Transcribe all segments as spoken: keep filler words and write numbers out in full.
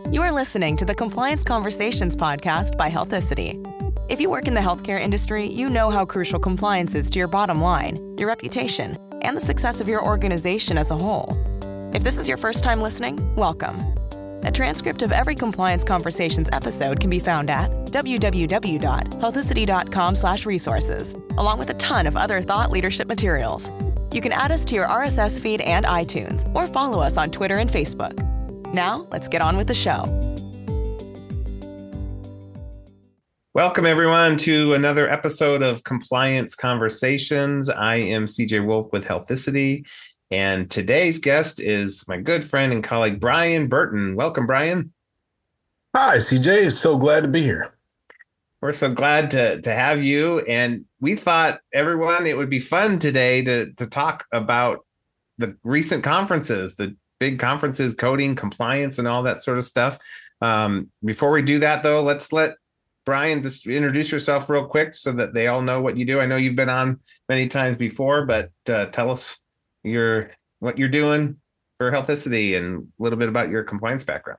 You are listening to the Compliance Conversations podcast by Healthicity. If you work in the healthcare industry, you know how crucial compliance is to your bottom line, your reputation, and the success of your organization as a whole. If this is your first time listening, welcome. A transcript of every Compliance Conversations episode can be found at w w w dot healthicity dot com slash resources, along with a ton of other thought leadership materials. You can add us to your R S S feed and iTunes, or follow us on Twitter and Facebook. Now, let's get on with the show. Welcome, everyone, to another episode of Compliance Conversations. I am C J Wolf with Healthicity, and today's guest is my good friend and colleague, Brian Burton. Welcome, Brian. Hi, C J. So glad to be here. We're so glad to, to have you. And we thought, everyone, it would be fun today to, to talk about the recent conferences, the big conferences, coding, compliance, and all that sort of stuff. Um, before we do that, though, let's let Brian just introduce yourself real quick so that they all know what you do. I know you've been on many times before, but uh, tell us your what you're doing for Healthicity and a little bit about your compliance background.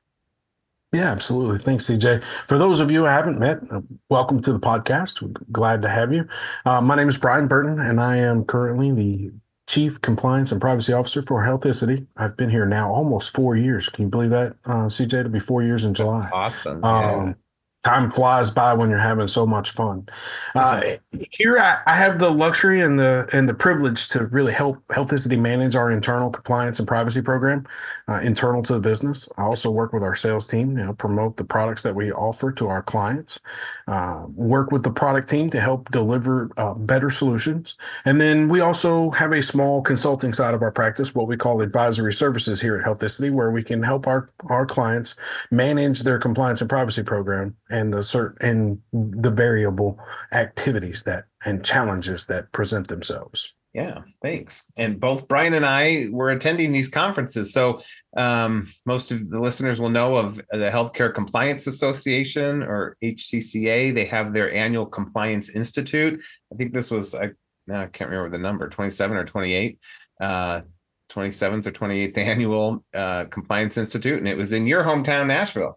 Yeah, absolutely. Thanks, C J. For those of you who haven't met, uh, welcome to the podcast. We're glad to have you. Uh, my name is Brian Burton, and I am currently the Chief Compliance and Privacy Officer for Healthicity. I've been here now almost four years. Can you believe that, uh, C J? It'll be four years in July. Awesome. Um, yeah. Time flies by when you're having so much fun. Uh, here, I, I have the luxury and the and the privilege to really help Healthicity manage our internal compliance and privacy program, uh, internal to the business. I also work with our sales team, you know, promote the products that we offer to our clients, uh, work with the product team to help deliver uh, better solutions. And then we also have a small consulting side of our practice, what we call advisory services here at Healthicity, where we can help our, our clients manage their compliance and privacy program and the cert and the variable activities that and challenges that present themselves. Yeah, thanks. And both Brian and I were attending these conferences. So um, most of the listeners will know of the Healthcare Compliance Association, or H C C A. They have their annual Compliance Institute. I think this was, I, I can't remember the number, twenty-seven or twenty-eight, uh, twenty-seventh or twenty-eighth annual uh, Compliance Institute. And it was in your hometown, Nashville.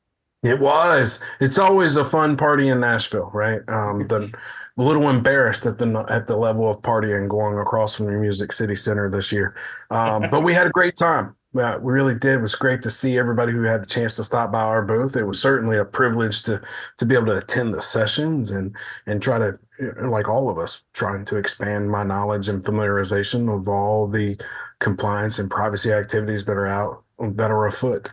It was. It's always a fun party in Nashville, right? Um, the a little embarrassed at the at the level of partying going across from the Music City Center this year, um, but we had a great time. Uh, we really did. It was great to see everybody who had the chance to stop by our booth. It was certainly a privilege to to be able to attend the sessions and and try to, like all of us, trying to expand my knowledge and familiarization of all the compliance and privacy activities that are out that are afoot.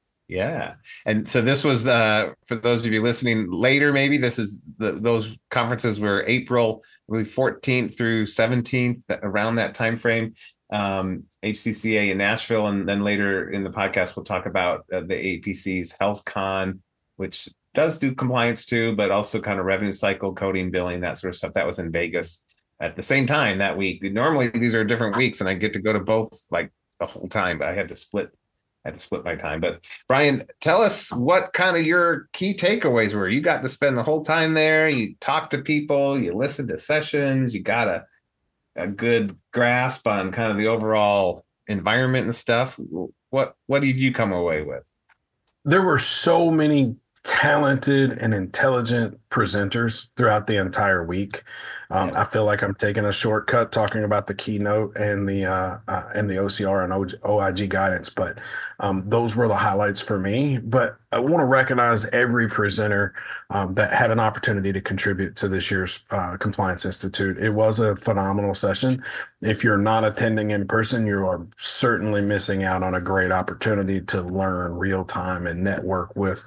Yeah. And so this was, uh, for those of you listening later, maybe this is the, those conferences were April really fourteenth through seventeenth, around that time frame, um, H C C A in Nashville. And then later in the podcast, we'll talk about uh, the A P C's HealthCon, which does do compliance too, but also kind of revenue cycle, coding, billing, that sort of stuff. That was in Vegas at the same time that week. Normally these are different weeks and I get to go to both like the whole time, but I had to split had to split my time. But Brian, tell us what kind of your key takeaways were. You got to spend the whole time there. You talked to people, you listened to sessions, you got a, a good grasp on kind of the overall environment and stuff. What, what did you come away with? There were so many talented and intelligent presenters throughout the entire week. Um, yeah. I feel like I'm taking a shortcut talking about the keynote and the uh, uh, and the O C R and O I G guidance, but um, those were the highlights for me. But I want to recognize every presenter um, that had an opportunity to contribute to this year's uh, Compliance Institute. It was a phenomenal session. If you're not attending in person, you are certainly missing out on a great opportunity to learn real time and network with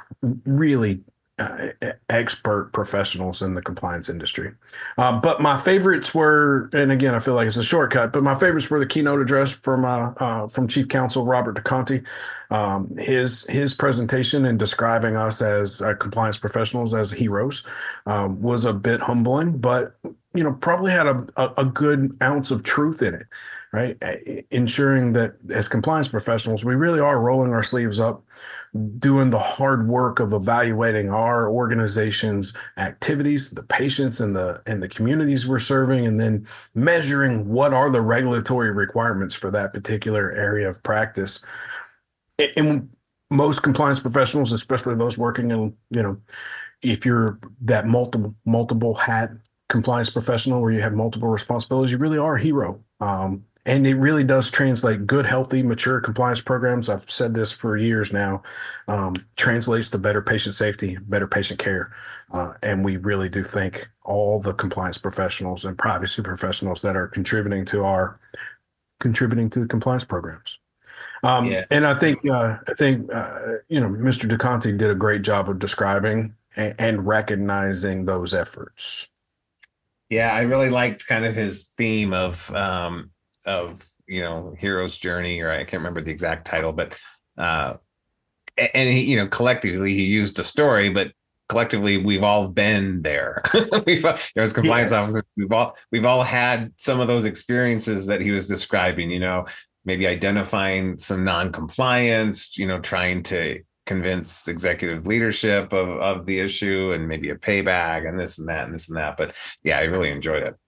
really Uh, expert professionals in the compliance industry. Uh, but my favorites were, and again, I feel like it's a shortcut, but my favorites were the keynote address from uh, uh, from Chief Counsel Robert DeConte. Um, his his presentation in describing us as uh, compliance professionals as heroes um, was a bit humbling, but you know probably had a, a, a good ounce of truth in it, right? Ensuring that as compliance professionals, we really are rolling our sleeves up, doing the hard work of evaluating our organization's activities, the patients and the and the communities we're serving, and then measuring what are the regulatory requirements for that particular area of practice. And most compliance professionals, especially those working in, you know, if you're that multiple multiple hat compliance professional where you have multiple responsibilities, you really are a hero. Um, and it really does translate good, healthy, mature compliance programs. I've said this for years now, um, translates to better patient safety, better patient care. Uh, and we really do thank all the compliance professionals and privacy professionals that are contributing to our contributing to the compliance programs. Um, Yeah. and I think uh, I think uh, you know Mister DeConte did a great job of describing and, and recognizing those efforts. Yeah, I really liked kind of his theme of um of you know hero's journey, or I can't remember the exact title, but uh and he, you know, collectively he used a story, but collectively we've all been there. we've you know, as compliance Yes. officers, we've all we've all had some of those experiences that he was describing, you know, maybe identifying some non-compliance, you know, trying to convince executive leadership of, of the issue and maybe a payback and this and that and this and that. But yeah, I really enjoyed it.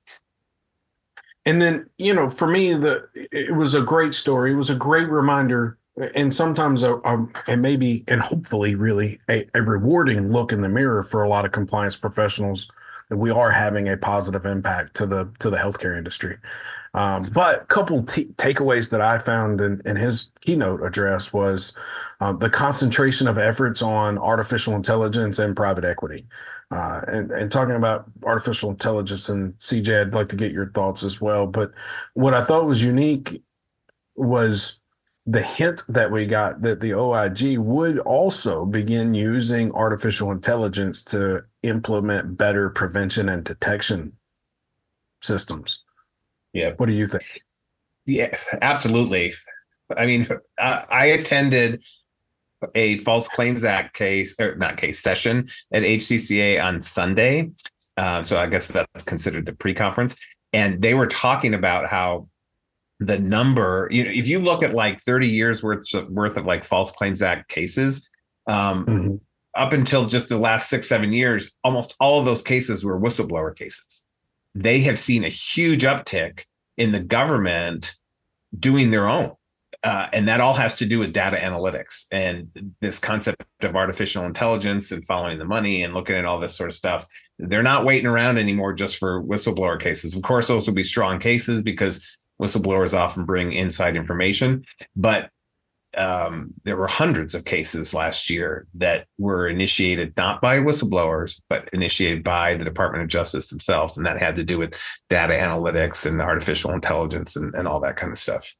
And then, you know, for me, the it was a great story. It was a great reminder, and sometimes a, a and maybe and hopefully really a, a rewarding look in the mirror for a lot of compliance professionals that we are having a positive impact to the to the healthcare industry. Um, but a couple t- takeaways that I found in, in his keynote address was uh, the concentration of efforts on artificial intelligence and private equity. Uh, and, and talking about artificial intelligence, and C J, I'd like to get your thoughts as well. But what I thought was unique was the hint that we got that the O I G would also begin using artificial intelligence to implement better prevention and detection systems. Yeah. What do you think? Yeah, absolutely. I mean, I, I attended a False Claims Act case, or not case, session at H C C A on Sunday. Uh, so I guess that's considered the pre-conference. And they were talking about how the number, you know, if you look at like thirty years worth of, worth of like False Claims Act cases, um, mm-hmm. up until just the last six, seven years, almost all of those cases were whistleblower cases. They have seen a huge uptick in the government doing their own. Uh, and that all has to do with data analytics and this concept of artificial intelligence and following the money and looking at all this sort of stuff. They're not waiting around anymore just for whistleblower cases. Of course, those will be strong cases because whistleblowers often bring inside information. But um, there were hundreds of cases last year that were initiated not by whistleblowers, but initiated by the Department of Justice themselves. And that had to do with data analytics and artificial intelligence and, and all that kind of stuff.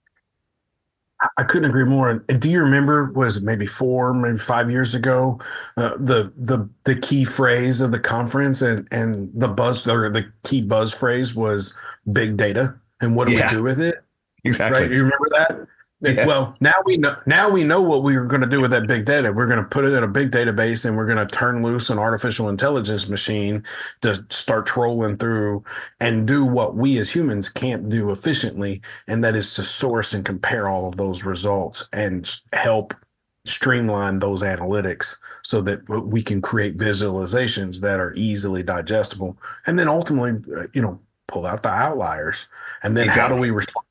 I couldn't agree more. And do you remember, was it maybe four, maybe five years ago, uh, the the the key phrase of the conference and and the buzz or the key buzz phrase was big data and what do yeah. we do with it? Exactly. Right? You remember that? Yes. Well, now we know. Now we know what we were going to do with that big data. We're going to put it in a big database, and we're going to turn loose an artificial intelligence machine to start trolling through and do what we as humans can't do efficiently, and that is to source and compare all of those results and help streamline those analytics so that we can create visualizations that are easily digestible, and then ultimately, you know, pull out the outliers. And then exactly. How do we respond?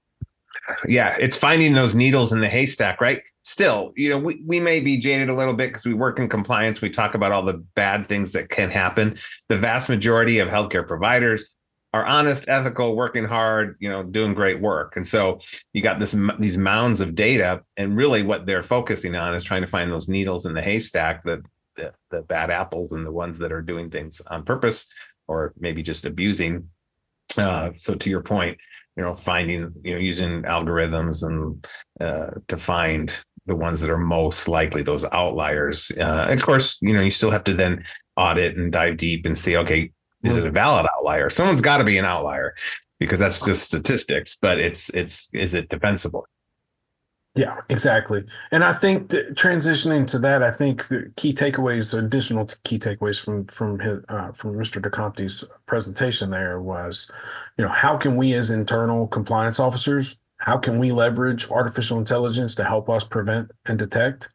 Yeah, it's finding those needles in the haystack, right? Still, you know, we, we may be jaded a little bit because we work in compliance. We talk about all the bad things that can happen. The vast majority of healthcare providers are honest, ethical, working hard, you know, doing great work. And so you got this these mounds of data, and really what they're focusing on is trying to find those needles in the haystack, the the, the bad apples and the ones that are doing things on purpose or maybe just abusing. Uh, so to your point, you know, finding, you know, using algorithms and uh, to find the ones that are most likely those outliers. Uh, of course, you know, you still have to then audit and dive deep and see, okay, is it a valid outlier? Someone's got to be an outlier because that's just statistics, but it's, it's, is it defensible? Yeah, exactly. And I think that transitioning to that, I think the key takeaways, additional key takeaways from from his, uh, from Mister DeConte's presentation there was, you know, how can we as internal compliance officers, how can we leverage artificial intelligence to help us prevent and detect?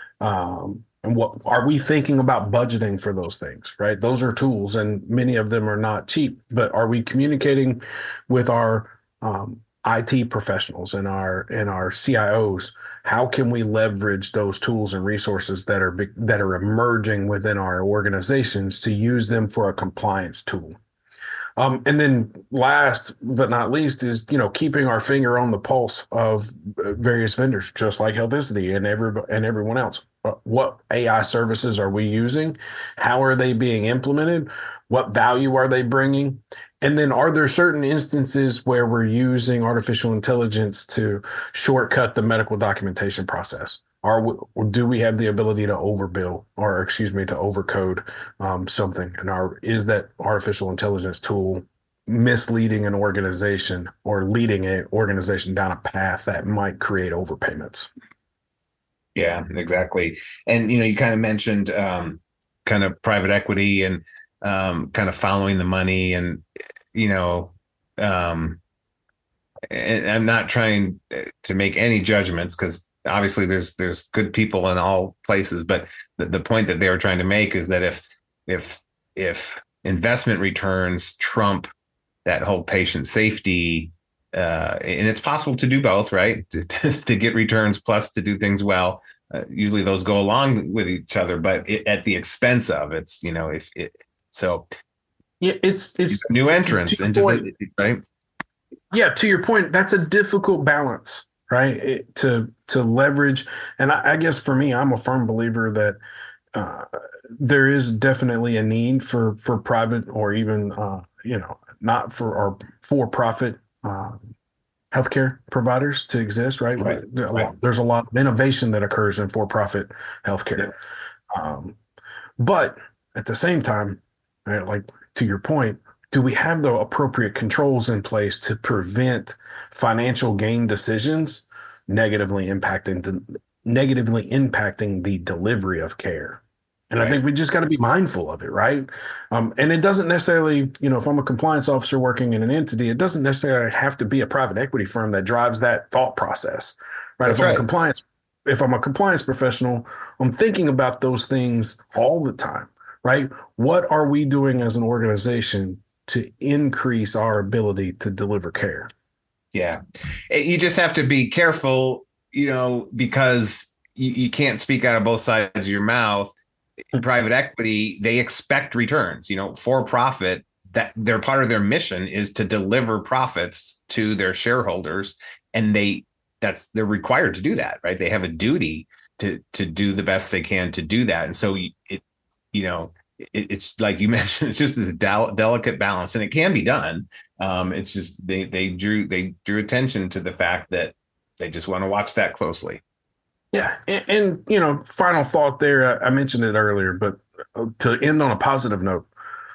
Um, and what are we thinking about budgeting for those things, right? Those are tools and many of them are not cheap, but are we communicating with our um, I T professionals and our and our C I Os how can we leverage those tools and resources that are that are emerging within our organizations to use them for a compliance tool. Um, and then last but not least is, you know, keeping our finger on the pulse of various vendors, just like Healthicity and every and everyone else. What A I services are we using? How are they being implemented? What value are they bringing? And then are there certain instances where we're using artificial intelligence to shortcut the medical documentation process? Are we, do we have the ability to overbill or, excuse me, to overcode um, something? And are, is that artificial intelligence tool misleading an organization or leading an organization down a path that might create overpayments? Yeah, exactly. And, you know, you kind of mentioned um, kind of private equity and um, kind of following the money and, you know, um, and I'm not trying to make any judgments because obviously there's there's good people in all places, but the, the point that they were trying to make is that if if if investment returns trump that whole patient safety, uh, and it's possible to do both, right? To, to get returns plus to do things well. Uh, usually those go along with each other, but it, at the expense of it's, you know, if it so yeah, it's it's new entrants into point, the right. Yeah, to your point, that's a difficult balance. Right. It, to to leverage. And I, I guess for me, I'm a firm believer that uh, there is definitely a need for for private or even, uh, you know, not for or for profit uh, healthcare providers to exist. Right. Right. There, a right. lot, there's a lot of innovation that occurs in for profit healthcare. Yeah. Um, but at the same time, right, like to your point, do we have the appropriate controls in place to prevent financial gain decisions negatively impacting the, negatively impacting the delivery of care? And right. I think we just got to be mindful of it, right? Um, and it doesn't necessarily, you know, if I'm a compliance officer working in an entity, it doesn't necessarily have to be a private equity firm that drives that thought process, right? That's if I'm right. a compliance, if I'm a compliance professional, I'm thinking about those things all the time, right? What are we doing as an organization to increase our ability to deliver care? Yeah. You just have to be careful, you know, because you, you can't speak out of both sides of your mouth. In private equity, they expect returns, you know, for profit, that they're part of their mission is to deliver profits to their shareholders. And they that's they're required to do that, right? They have a duty to to do the best they can to do that. And so it, you know, it, it's like you mentioned, it's just this del- delicate balance, and it can be done. Um, it's just they they drew they drew attention to the fact that they just want to watch that closely. Yeah, and, and you know, final thought there. I mentioned it earlier, but to end on a positive note,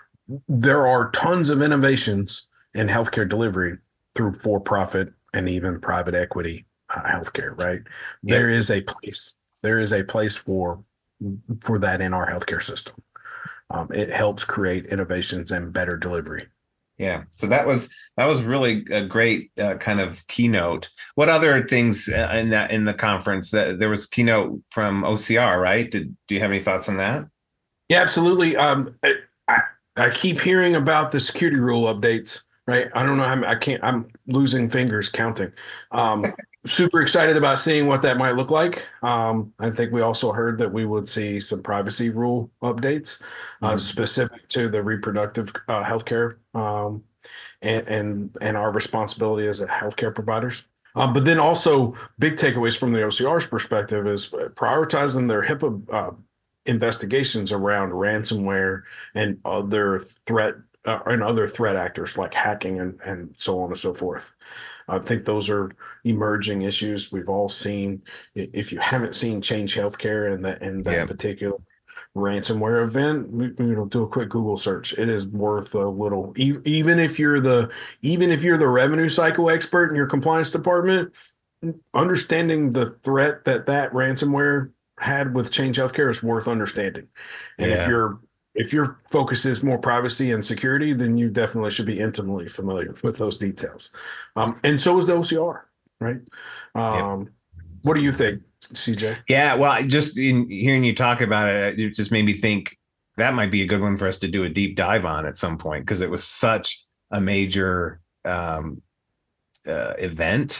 there are tons of innovations in healthcare delivery through for-profit and even private equity uh, healthcare. Right? Yeah. There is a place. There is a place for for that in our healthcare system. Um, it helps create innovations and better delivery. Yeah. So that was that was really a great uh, kind of keynote. What other things in that in the conference? That there was a keynote from O C R, right? Did do you have any thoughts on that? Yeah, absolutely. Um, I I keep hearing about the security rule updates. Right. I don't know how I can't. I'm losing fingers counting. Um, super excited about seeing what that might look like. Um, I think we also heard that we would see some privacy rule updates uh, mm-hmm. specific to the reproductive uh, healthcare um, and, and and our responsibility as a healthcare providers. Um, but then also big takeaways from the O C R's perspective is prioritizing their HIPAA uh, investigations around ransomware and other threat uh, and other threat actors like hacking and, and so on and so forth. I think those are emerging issues we've all seen. If you haven't seen Change Healthcare and that and that yeah. particular ransomware event, you know, do a quick Google search. It is worth a little. Even if you're the even if you're the revenue cycle expert in your compliance department, understanding the threat that that ransomware had with Change Healthcare is worth understanding. And yeah. if you're If your focus is more privacy and security, then you definitely should be intimately familiar with those details. Um, and so is the O C R, right? Um, yep. What do you think, C J? Yeah, well, just in hearing you talk about it, it just made me think that might be a good one for us to do a deep dive on at some point, because it was such a major um, uh, event.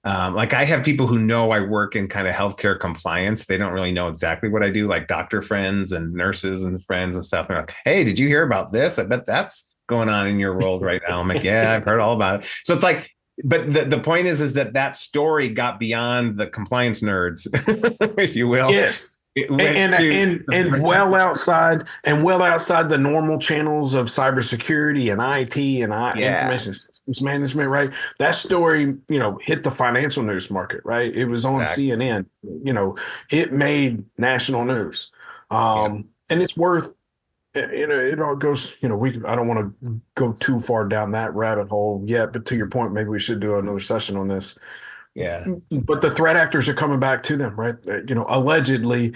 Um, like I have people who know I work in kind of healthcare compliance. They don't really know exactly what I do, like doctor friends and nurses and friends and stuff. They're like, hey, did you hear about this? I bet that's going on in your world right now. I'm like, yeah, I've heard all about it. So it's like, but the, the point is, is that that story got beyond the compliance nerds, if you will. Yes. And and, and and well outside and well outside the normal channels of cybersecurity and I T and I, yeah. information systems management, right? That story, you know, hit the financial news market, right? It was on exactly. C N N. You know, it made national news, um, yeah. and it's worth. You know, it all goes. You know, we. I don't want to go too far down that rabbit hole yet, but to your point, maybe we should do another session on this. Yeah. But the threat actors are coming back to them, right? You know, allegedly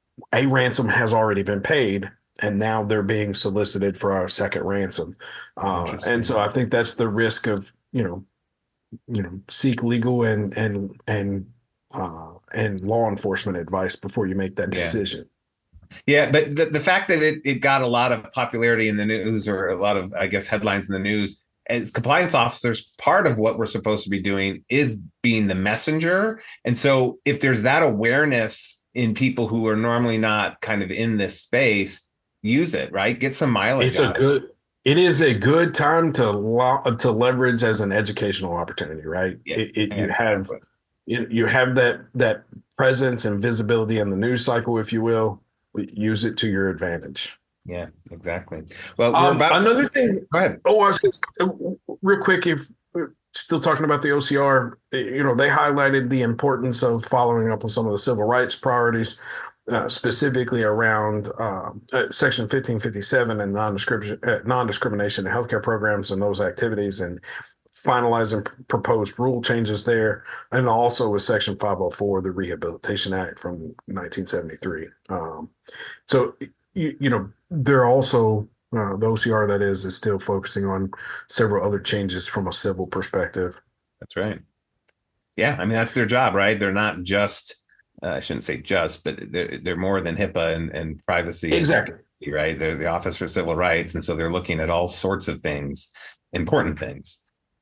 a ransom has already been paid and now they're being solicited for a second ransom. Uh, and so I think that's the risk of, you know, you know, seek legal and, and, and, uh, and law enforcement advice before you make that decision. Yeah. yeah but the, the fact that it, it got a lot of popularity in the news, or a lot of, I guess, headlines in the news, as compliance officers, part of what we're supposed to be doing is being the messenger. And so if there's that awareness in people who are normally not kind of in this space, use it, right? Get some mileage. It's a good, it is a good time to lo- to leverage as an educational opportunity, right? Yeah. It, it, you have you, you have that that presence and visibility in the news cycle, if you will. Use it to your advantage. Yeah, exactly. Well, um, we're about another thing. Go ahead. Oh, I was gonna, real quick. If we're still talking about the O C R, you know, they highlighted the importance of following up on some of the civil rights priorities, uh, specifically around uh, uh, Section fifteen fifty-seven and non-discrimination, uh, non-discrimination in healthcare programs and those activities, and finalizing p- proposed rule changes there, and also with Section five oh four, the Rehabilitation Act from nineteen seventy-three. Um, so. You, you know, they're also, uh, the O C R that is, is still focusing on several other changes from a civil perspective. That's right. Yeah. I mean, that's their job, right? They're not just, uh, I shouldn't say just, but they're, they're more than HIPAA and, and privacy. Exactly. And, right. They're the Office for Civil Rights. And so they're looking at all sorts of things, important things.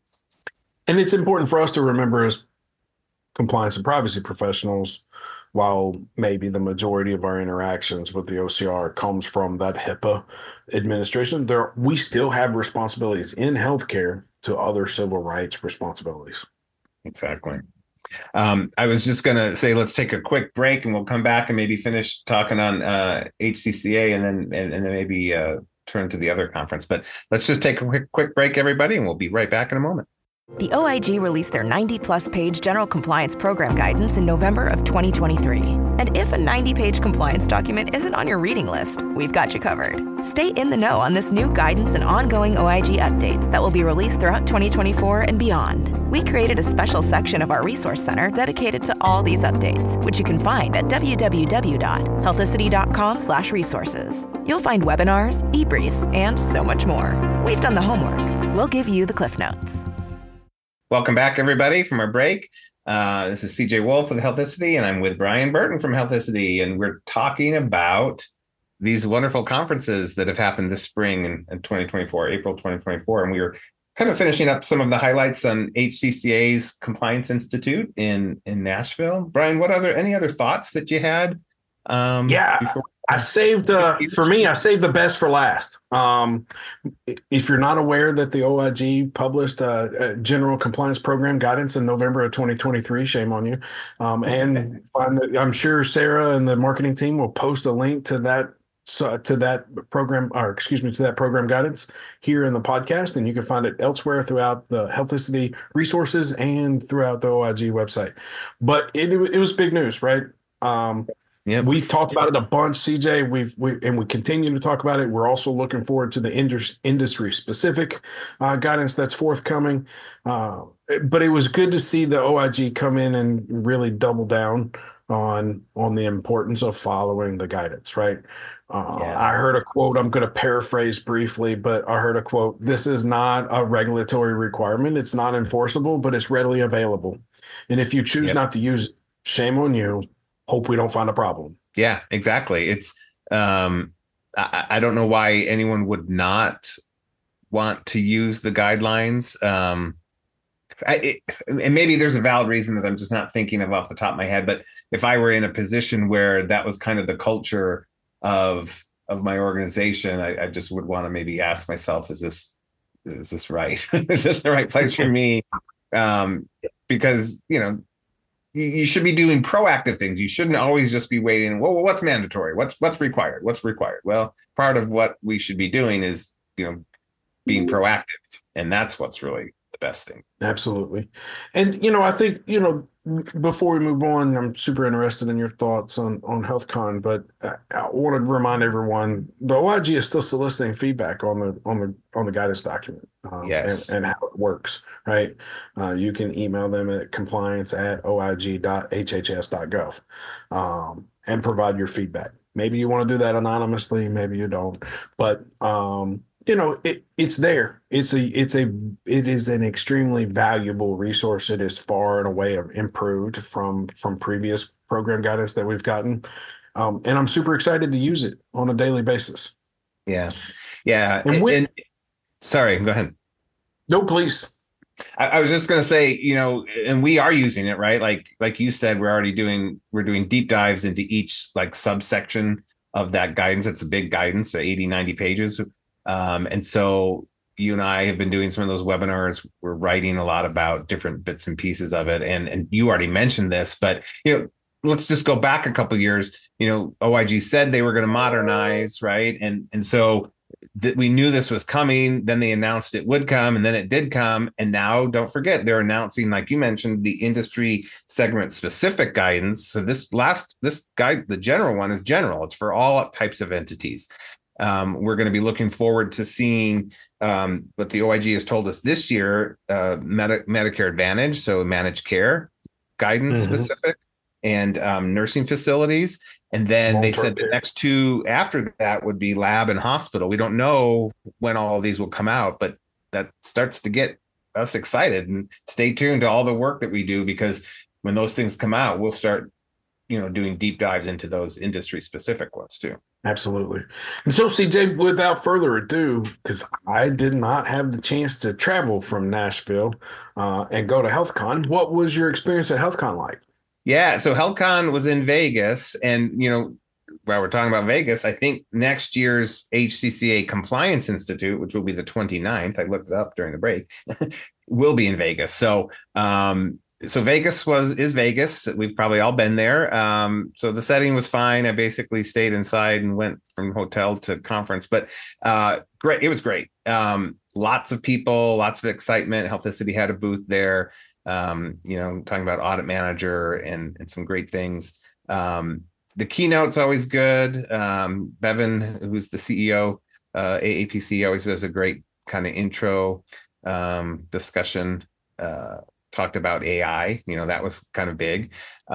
And it's important for us to remember as compliance and privacy professionals, while maybe the majority of our interactions with the O C R comes from that HIPAA administration, there we still have responsibilities in healthcare to other civil rights responsibilities. Exactly. Um, I was just going to say, let's take a quick break and we'll come back and maybe finish talking on uh, H C C A and then and, and then maybe uh, turn to the other conference. But let's just take a quick, quick break, everybody, and we'll be right back in a moment. The O I G released their ninety-plus page general compliance program guidance in November of twenty twenty-three. And if a ninety-page compliance document isn't on your reading list, we've got you covered. Stay in the know on this new guidance and ongoing O I G updates that will be released throughout twenty twenty-four and beyond. We created a special section of our resource center dedicated to all these updates, which you can find at www.healthicity.com slash resources. You'll find webinars, e-briefs, and so much more. We've done the homework. We'll give you the Cliff Notes. Welcome back, everybody, from our break. Uh, this is C J Wolf with Healthicity, and I'm with Brian Burton from Healthicity, and we're talking about these wonderful conferences that have happened this spring in, in twenty twenty-four, April twenty twenty-four, and we were kind of finishing up some of the highlights on H C C A's Compliance Institute in, in Nashville. Brian, what other any other thoughts that you had? Um, yeah, before- I saved, uh, for me, I saved the best for last. Um, if you're not aware that the O I G published uh, a general compliance program guidance in November of twenty twenty-three, shame on you. Um, and find that, I'm sure Sarah and the marketing team will post a link to that so, to that program, or excuse me, to that program guidance here in the podcast, and you can find it elsewhere throughout the Healthicity resources and throughout the O I G website. But it, it was big news, right? Um, Yep. We've talked about it a bunch, C J. We've we and we continue to talk about it. We're also looking forward to the indus- industry specific uh, guidance that's forthcoming. Uh, but it was good to see the O I G come in and really double down on on the importance of following the guidance. Right. Uh, yeah. I heard a quote. I'm going to paraphrase briefly, but I heard a quote. This is not a regulatory requirement. It's not enforceable, but it's readily available. And if you choose yep. not to use it, shame on you. Hope we don't find a problem. Yeah, exactly. It's um, I, I don't know why anyone would not want to use the guidelines. Um, I, it, and maybe there's a valid reason that I'm just not thinking of off the top of my head, but if I were in a position where that was kind of the culture of of my organization, I, I just would want to maybe ask myself, is this is this right? Is this the right place for me? Um, because, you know, you, you should be doing proactive things. You shouldn't always just be waiting. Well, what's mandatory? What's what's required? What's required? Well, part of what we should be doing is, you know, being proactive, and that's what's really the best thing. Absolutely. And, you know, I think, you know, before we move on, I'm super interested in your thoughts on, on HealthCon, but I, I want to remind everyone the O I G is still soliciting feedback on the, on the, on the guidance document um, yes. and, and how it works, right? Uh, you can email them at compliance at O I G dot H H S dot gov um, and provide your feedback. Maybe you want to do that anonymously, maybe you don't, but, um, you know, it, it's there. It's a, it's a, it is an extremely valuable resource. It is far and away improved from, from previous program guidance that we've gotten. Um, and I'm super excited to use it on a daily basis. Yeah. Yeah. And, when, and sorry, go ahead. No, please. I, I was just going to say, you know, and we are using it, right? Like, like you said, we're already doing, we're doing deep dives into each like subsection of that guidance. It's a big guidance, so eighty, ninety pages. Um, and so you and I have been doing some of those webinars. We're writing a lot about different bits and pieces of it. And, and you already mentioned this, but, you know, let's just go back a couple of years. You know, O I G said they were going to modernize, right? And, and so th- we knew this was coming. Then they announced it would come, and then it did come. And now don't forget, they're announcing, like you mentioned, the industry segment specific guidance. So this last, this guide, the general one is general. It's for all types of entities. Um, we're going to be looking forward to seeing um, what the O I G has told us this year, uh, Medi- Medicare Advantage, so managed care guidance mm-hmm. specific, and um, nursing facilities. And then Long-term they said care. The next two after that would be lab and hospital. We don't know when all of these will come out, but that starts to get us excited. And stay tuned to all the work that we do, because when those things come out, we'll start, you know, doing deep dives into those industry specific ones too. Absolutely. And so, C J, without further ado, because I did not have the chance to travel from Nashville uh, and go to HealthCon, what was your experience at HealthCon like? Yeah, so HealthCon was in Vegas, and, you know, while we're talking about Vegas, I think next year's H C C A Compliance Institute, which will be the twenty-ninth, I looked it up during the break, will be in Vegas. So, um, So Vegas was is Vegas. We've probably all been there. Um, so the setting was fine. I basically stayed inside and went from hotel to conference, but uh, great. It was great. Um, lots of people, lots of excitement. Healthicity had a booth there. Um, you know, talking about audit manager and, and some great things. Um, the keynote's always good. Um, Bevan, who's the C E O, uh, A A P C, always does a great kind of intro um, discussion. Uh, talked about A I, you know, that was kind of big.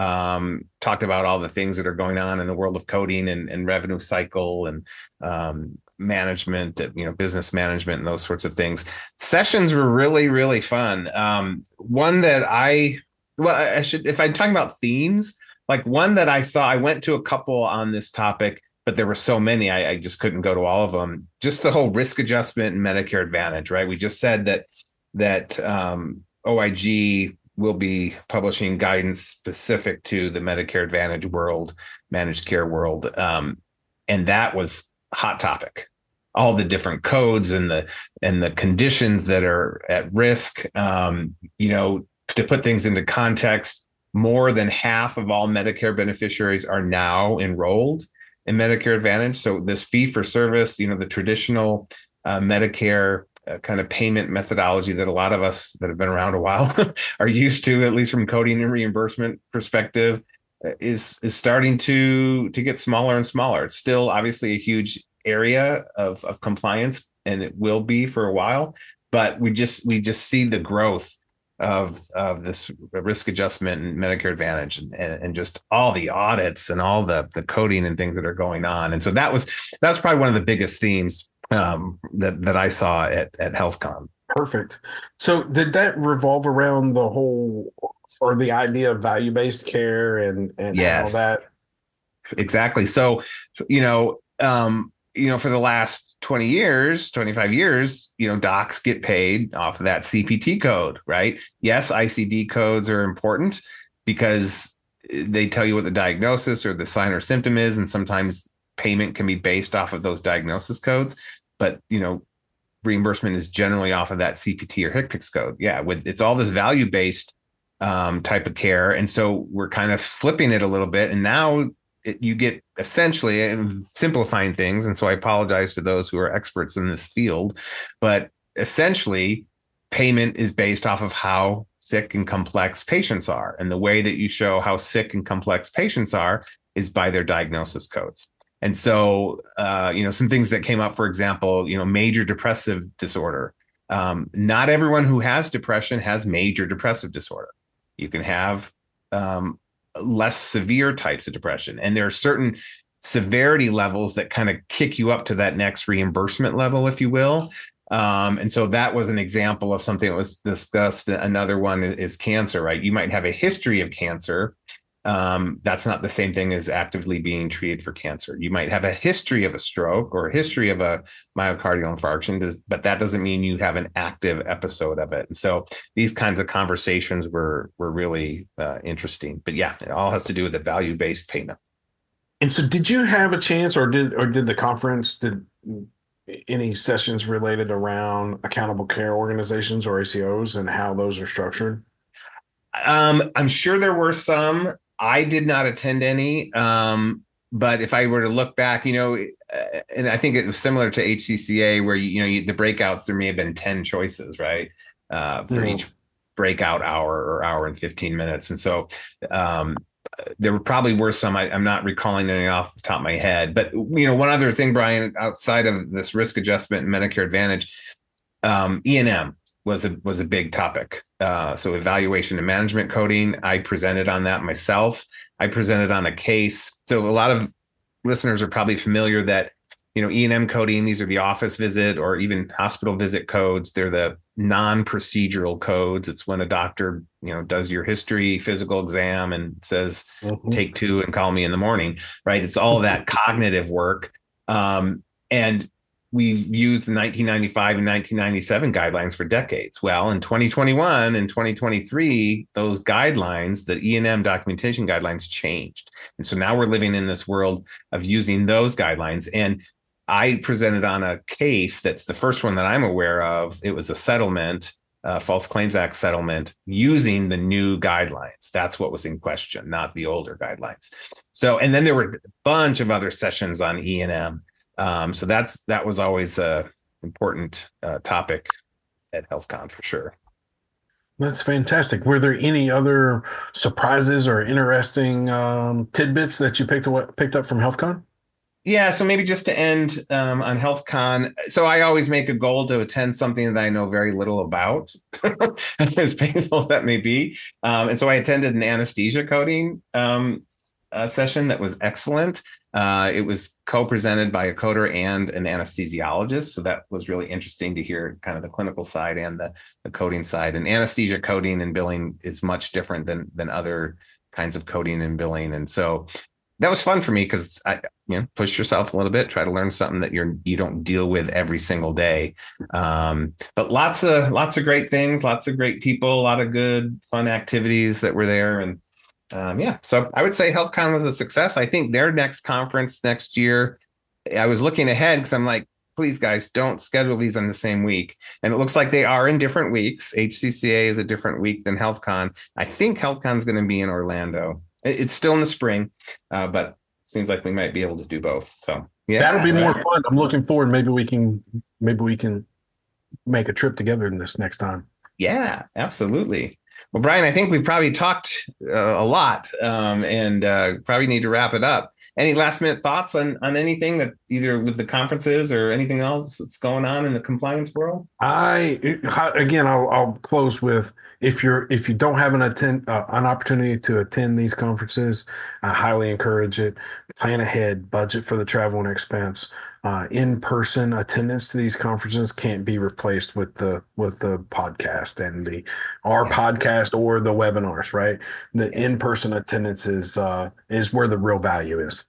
Um, talked about all the things that are going on in the world of coding and, and revenue cycle and um, management, you know, business management and those sorts of things. Sessions were really, really fun. Um, one that I, well, I should, if I'm talking about themes, like one that I saw, I went to a couple on this topic, but there were so many, I, I just couldn't go to all of them. Just the whole risk adjustment and Medicare Advantage, right? We just said that, that, um, O I G will be publishing guidance specific to the Medicare Advantage world, managed care world. Um, and that was a hot topic. All the different codes and the and the conditions that are at risk. Um, you know, to put things into context, more than half of all Medicare beneficiaries are now enrolled in Medicare Advantage. So this fee for service, you know, the traditional uh, Medicare Uh, kind of payment methodology that a lot of us that have been around a while are used to, at least from coding and reimbursement perspective, uh, is is starting to to get smaller and smaller. It's still obviously a huge area of of compliance, and it will be for a while. But we just we just see the growth of of this risk adjustment and Medicare Advantage, and, and just all the audits and all the the coding and things that are going on. And so that was that was probably one of the biggest themes um, that, that I saw at, at HealthCon. Perfect. So did that revolve around the whole, or the idea of value-based care and, and yes, all that? Exactly. So, you know, um, you know, for the last twenty years, twenty-five years, you know, docs get paid off of that C P T code, right? Yes, I C D codes are important because they tell you what the diagnosis or the sign or symptom is. And sometimes payment can be based off of those diagnosis codes. But, you know, reimbursement is generally off of that C P T or HCPCS code. Yeah, with it's all this value-based um, type of care. And so we're kind of flipping it a little bit. And now it, you get essentially and simplifying things. And so I apologize to those who are experts in this field, but essentially payment is based off of how sick and complex patients are. And the way that you show how sick and complex patients are is by their diagnosis codes. And so, uh, you know, some things that came up, for example, you know, major depressive disorder. Um, not everyone who has depression has major depressive disorder. You can have um, less severe types of depression. And there are certain severity levels that kind of kick you up to that next reimbursement level, if you will. Um, and so that was an example of something that was discussed. Another one is cancer, right? You might have a history of cancer. Um, that's not the same thing as actively being treated for cancer. You might have a history of a stroke or a history of a myocardial infarction, but that doesn't mean you have an active episode of it. And so these kinds of conversations were were really uh, interesting. But yeah, it all has to do with the value-based payment. And so did you have a chance or did or did the conference, did any sessions related around accountable care organizations or A C Os and how those are structured? Um, I'm sure there were some. I did not attend any, um, but if I were to look back, you know, uh, and I think it was similar to H C C A where, you know, you, the breakouts, there may have been ten choices, right, uh, for mm. each breakout hour or hour and fifteen minutes. And so um, there probably were some, I, I'm not recalling any off the top of my head, but, you know, one other thing, Brian, outside of this risk adjustment and Medicare Advantage, um, E and M was a was a big topic. Uh, so evaluation and management coding, I presented on that myself. I presented on a case. So a lot of listeners are probably familiar that, you know, E and M coding, these are the office visit or even hospital visit codes. They're the non-procedural codes. It's when a doctor, you know, does your history, physical exam and says, mm-hmm. take two and call me in the morning, right? It's all that cognitive work. Um, and we've used the nineteen ninety-five and nineteen ninety-seven guidelines for decades. Well, in twenty twenty-one and twenty twenty-three, those guidelines, the E and M documentation guidelines changed. And so now we're living in this world of using those guidelines. And I presented on a case that's the first one that I'm aware of. It was a settlement, uh, False Claims Act settlement using the new guidelines. That's what was in question, not the older guidelines. So, and then there were a bunch of other sessions on E and M. Um, so that's that was always a important uh, topic at HealthCon for sure. That's fantastic. Were there any other surprises or interesting um, tidbits that you picked up, picked up from HealthCon? Yeah, so maybe just to end um, on HealthCon. So I always make a goal to attend something that I know very little about, as painful as that may be. Um, and so I attended an anesthesia coding um, uh, session that was excellent. Uh, it was co-presented by a coder and an anesthesiologist. So that was really interesting to hear kind of the clinical side and the, the coding side. And anesthesia coding and billing is much different than, than other kinds of coding and billing. And so that was fun for me because I, you know, push yourself a little bit, try to learn something that you're, you don't deal with every single day. Um, but lots of, lots of great things, lots of great people, a lot of good, fun activities that were there. And Um, yeah, so I would say HealthCon was a success. I think their next conference next year, I was looking ahead because I'm like, please, guys, don't schedule these on the same week. And it looks like they are in different weeks. H C C A is a different week than HealthCon. I think HealthCon is going to be in Orlando. It's still in the spring, uh, but it seems like we might be able to do both. So yeah, that'll be more fun. I'm looking forward. Maybe we can, maybe we can make a trip together in this next time. Yeah, absolutely. Well, Brian, I think we've probably talked uh, a lot um, and uh, probably need to wrap it up. Any last minute thoughts on, on anything that either with the conferences or anything else that's going on in the compliance world? I, again, I'll, I'll close with, if you're, if you don't have an attend, uh, an opportunity to attend these conferences, I highly encourage it. Plan ahead, budget for the travel and expense. Uh, in-person attendance to these conferences can't be replaced with the with the podcast and the our podcast or the webinars, right? The in-person attendance is uh, is where the real value is.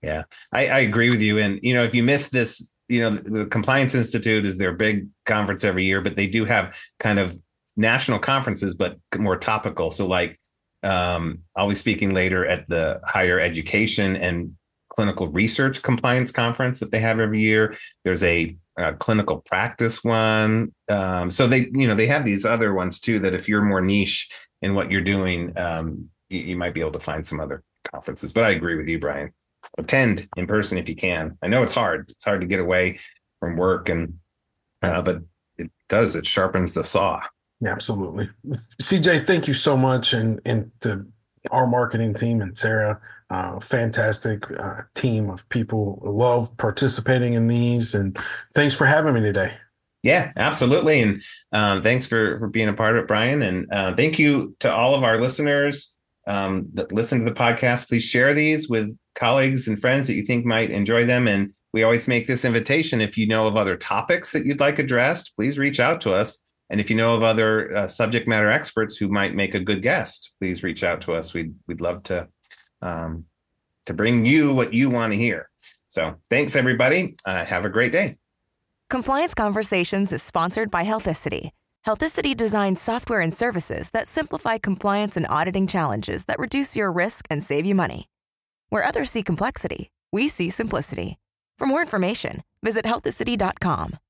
Yeah, I, I agree with you. And, you know, if you miss this, you know, the Compliance Institute is their big conference every year, but they do have kind of national conferences, but more topical. So like um, I'll be speaking later at the Higher Education and Clinical Research Compliance Conference that they have every year. There's a, a clinical practice one. Um, so they, you know, they have these other ones too, that if you're more niche in what you're doing, um, you, you might be able to find some other conferences. But I agree with you, Brian. Attend in person if you can. I know it's hard. It's hard to get away from work, and uh, but it does. It sharpens the saw. Yeah, absolutely. C J, thank you so much, and and to our marketing team and Sarah, uh, fantastic uh, team of people. Love participating in these, and thanks for having me today. Yeah, absolutely, and um, thanks for for being a part of it, Brian. And uh, thank you to all of our listeners um, that listen to the podcast. Please share these with colleagues and friends that you think might enjoy them. And we always make this invitation. If you know of other topics that you'd like addressed, please reach out to us. And if you know of other uh, subject matter experts who might make a good guest, please reach out to us. We'd, we'd love to, um, to bring you what you want to hear. So thanks, everybody. Uh, have a great day. Compliance Conversations is sponsored by Healthicity. Healthicity designs software and services that simplify compliance and auditing challenges that reduce your risk and save you money. Where others see complexity, we see simplicity. For more information, visit healthicity dot com.